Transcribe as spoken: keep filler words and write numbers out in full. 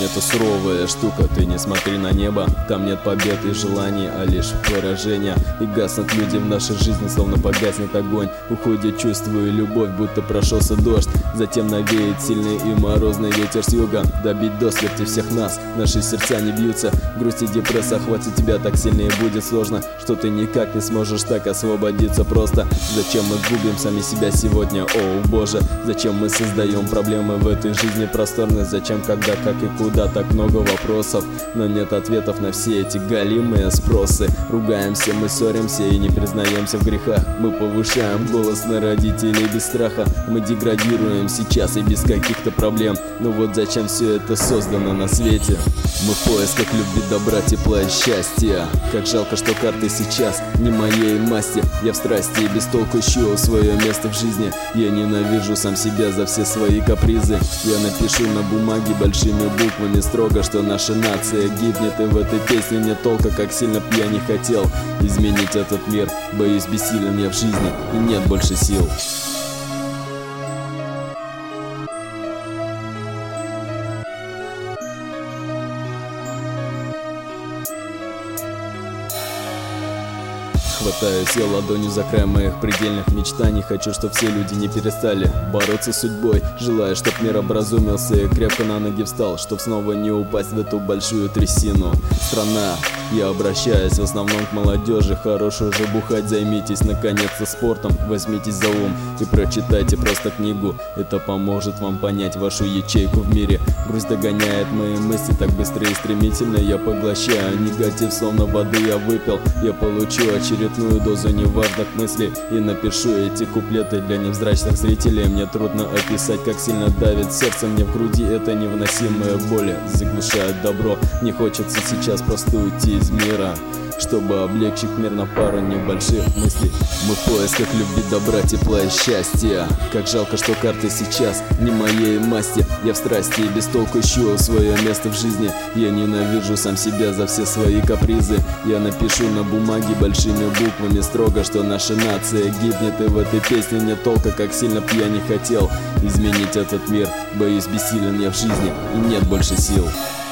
это суровая штука. Ты не смотри на небо, там нет побед и желаний, а лишь поражения. И гаснут люди в нашей жизни, словно погаснет огонь. Уходит чувство и любовь, будто прошелся дождь. Затем навеет сильный и морозный ветер с юга. Добить до смерти всех нас, наши сердца не бьются. Грусть и депрессия охватит тебя так сильно и будет сложно, что ты никак не сможешь так освободиться просто. Зачем мы губим сами себя сегодня, о боже? Зачем мы создаем проблемы в этой жизни просторной? Зачем, когда, как и куда, так много вопросов, но нет ответов на все эти галимые спросы. Ругаемся, мы ссоримся и не признаемся в грехах. Мы повышаем голос на родителей без страха. Мы деградируем сейчас и без каких-то проблем. Но вот зачем все это создано на свете? Мы в поисках любви, добра, тепла и счастья. Как жалко, что карты сейчас не моей масти. Я в страсти и без толку ищу свое место в жизни. Я ненавижу сам себя за все свои капризы. Я напишу на бумаге большими буквами строго, что наша нация гибнет, и в этой песне нет толка, как сильно б я не хотел изменить этот мир. Боюсь, бессилен я в жизни, и нет больше сил. Хватаюсь я ладонью за край моих предельных мечтаний. Хочу, чтоб все люди не перестали бороться с судьбой. Желаю, чтоб мир образумился и крепко на ноги встал, чтоб снова не упасть в эту большую трясину. Страна, я обращаюсь в основном к молодежи. Хорошую же бухать, займитесь наконец-то спортом. Возьмитесь за ум и прочитайте просто книгу. Это поможет вам понять вашу ячейку в мире. Грусть догоняет мои мысли так быстро и стремительно. Я поглощаю негатив, словно воды я выпил. Я получу очередную дозу неважных мыслей и напишу эти куплеты для невзрачных зрителей. Мне трудно описать, как сильно давит сердце мне в груди. Это невыносимая боль заглушает добро. Не хочется сейчас просто уйти из мира, чтобы облегчить мир на пару небольших мыслей. Мы в поисках любви, добра, тепла и счастья. Как жалко, что карты сейчас не моей масти. Я в страсти и без толку ищу свое место в жизни. Я ненавижу сам себя за все свои капризы. Я напишу на бумаге большими буквами строго, что наша нация гибнет, и в этой песне нет толка, как сильно б я не хотел изменить этот мир. Боюсь, бессилен я в жизни, и нет больше сил.